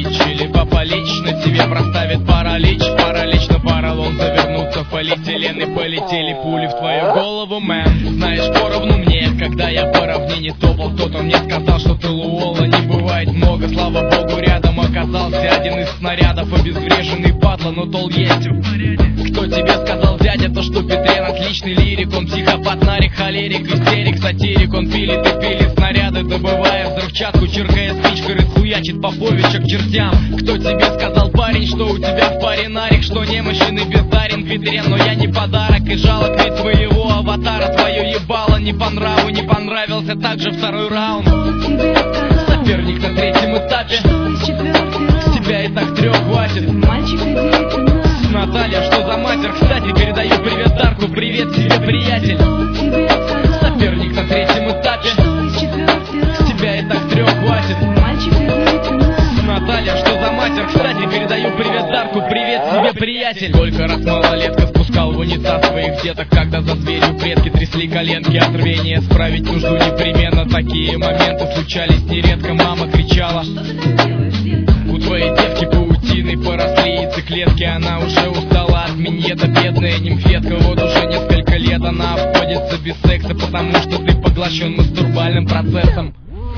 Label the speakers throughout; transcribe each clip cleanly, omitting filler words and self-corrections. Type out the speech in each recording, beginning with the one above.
Speaker 1: Или папа лично тебе проставит паралич. Паралич на поролон завернуться в полиэтилен. И полетели пули в твою голову, мэн. Знаешь, поровну мне, когда я по равнине топал. Кто-то мне сказал, что ты луола не бывает много. Слава богу, рядом оказался один из снарядов. Обезвреженный падла, но тол есть. Кто тебе сказал, дядя, то что Петрен отличный лирик. Он психопат, нарик, холерик, истерик, сатирик. Он пилит и пилит снаряды, добывая взрывчатку, чиркая спичкой, расхуячит поповича к чертям. Кто тебе сказал, парень, что у тебя в паре нарик, что немощен и бездарен Петрен, но я не подарок и жалок, ведь твоего аватара твое ебало не по нраву, не понравился также второй раунд. Соперник на третьем этапе, с тебя и так трех хватит. Наталья, что за матер? Кстати, передаю привет Дарку, привет тебе, приятель. Соперник на третьем этапе, с тебя и так трех хватит. Наталья, что за матер? Кстати, передаю привет Дарку, привет тебе, приятель. Сколько раз малолетка спускал в унитаз своих деток, когда за дверью предки трясли коленки от рвения. Справить нужду непременно, такие моменты случались нередко. Мама кричала: у твоей девки паутиной поросли яйцеклетки. Она уже устала от миньета, бедная нимфетка. Вот уже несколько лет она обходится без секса, потому что ты поглощен мастурбальным процессом.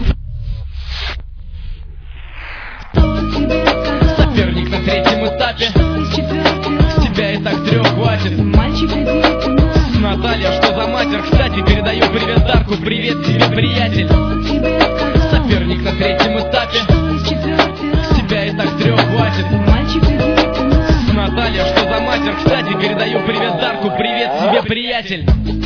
Speaker 1: Соперник на третьем этапе, с тебя и так трех хватит. Наталья, что за матер? Кстати, передаю привет Дарку, привет тебе, приятель. Соперник на третьем этапе, с тебя и так трех хватит. Наталья, что за матер? Кстати, передаю привет Дарку, привет тебе, приятель.